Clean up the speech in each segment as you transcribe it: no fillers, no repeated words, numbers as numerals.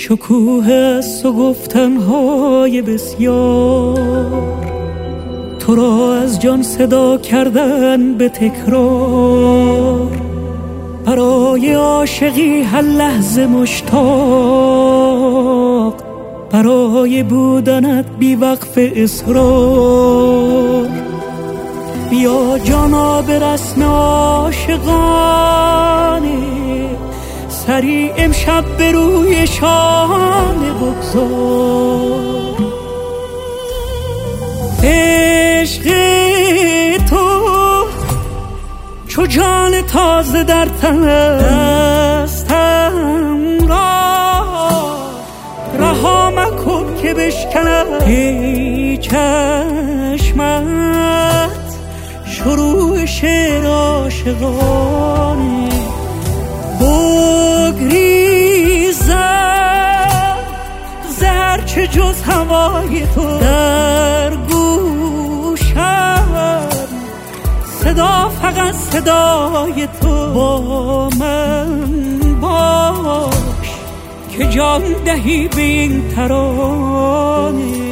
شکوه است و گفتنهای بسیار، تو را از جان صدا کردن به تکرار. برای عاشقی هر لحظه مشتاق، برای بودنت بی وقف اصرار. بیا جانا به رسم عاشقانه، سری امشب به روی شانه بگذار. عشق تو چو جان تازه در تن دستم را، رها مکن که بشکنم ای چشمت شروع شعر عاشقانه. بگریزم زرچه جز هوای تو در گوشم، صدا فقط صدای تو. با من باش که جان دهی به این ترانه.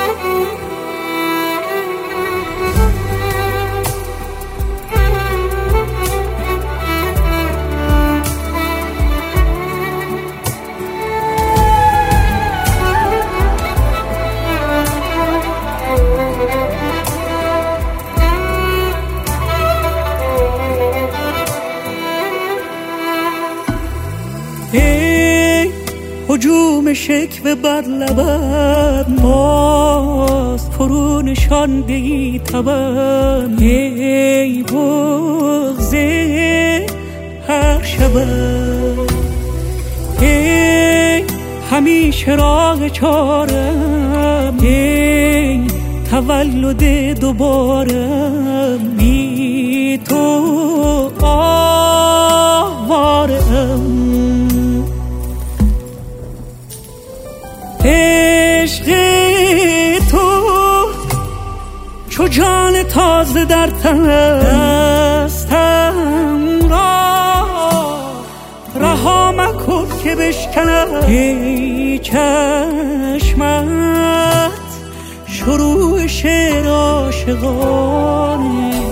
ای هجوم شکوه بر لبم، باز فرو نشانده ای تبم. ای بغض هر شبم، ای همیشه راه چارم، ای تولد دوبارم. بی تو آوارم. عشق تو چو جان تازه در تن دستم را، رها مکن که بشکنم ای چشمت شروع شعر عاشقانه.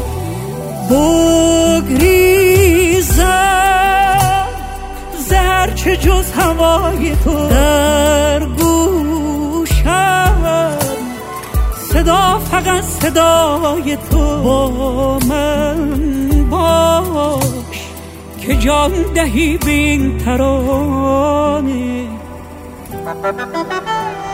بگریزم زرچه جز هوای تو در گوشم، صدا فقط صدای تو. با من باش که جان دهی به این ترانه.